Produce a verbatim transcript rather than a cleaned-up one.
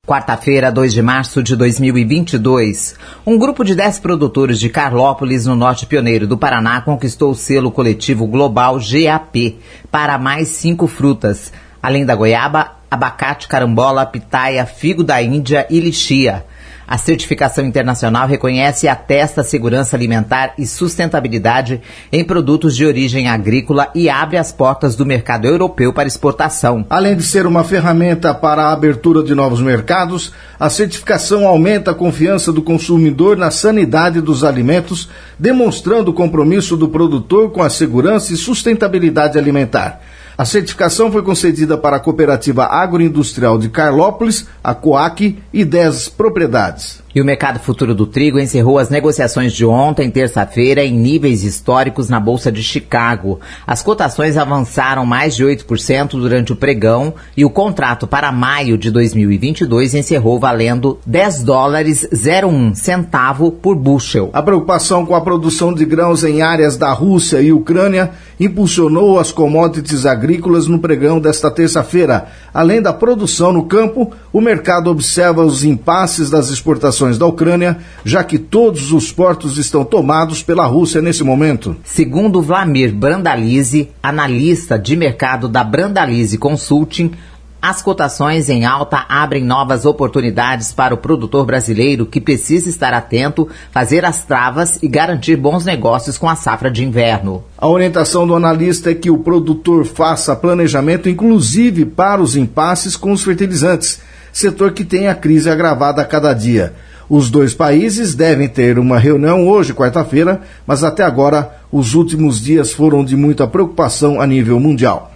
Quarta-feira, dois de março de dois mil e vinte e dois, um grupo de dez produtores de Carlópolis, no norte pioneiro do Paraná, conquistou o selo coletivo global G A P para mais cinco frutas, além da goiaba, abacate, carambola, pitaia, figo da Índia e lixia. A certificação internacional reconhece e atesta a segurança alimentar e sustentabilidade em produtos de origem agrícola e abre as portas do mercado europeu para exportação. Além de ser uma ferramenta para a abertura de novos mercados, a certificação aumenta a confiança do consumidor na sanidade dos alimentos, demonstrando o compromisso do produtor com a segurança e sustentabilidade alimentar. A certificação foi concedida para a Cooperativa Agroindustrial de Carlópolis, a COAC, e dez propriedades. E o mercado futuro do trigo encerrou as negociações de ontem, terça-feira, em níveis históricos na Bolsa de Chicago. As cotações avançaram mais de oito por cento durante o pregão e o contrato para maio de dois mil e vinte e dois encerrou valendo dez dólares e zero um centavo por bushel. A preocupação com a produção de grãos em áreas da Rússia e Ucrânia impulsionou as commodities agrícolas no pregão desta terça-feira. Além da produção no campo, o mercado observa os impasses das exportações da Ucrânia, já que todos os portos estão tomados pela Rússia nesse momento. Segundo Vlamir Brandalize, analista de mercado da Brandalize Consulting, as cotações em alta abrem novas oportunidades para o produtor brasileiro que precisa estar atento, fazer as travas e garantir bons negócios com a safra de inverno. A orientação do analista é que o produtor faça planejamento, inclusive para os impasses com os fertilizantes, setor que tem a crise agravada a cada dia. Os dois países devem ter uma reunião hoje, quarta-feira, mas até agora os últimos dias foram de muita preocupação a nível mundial.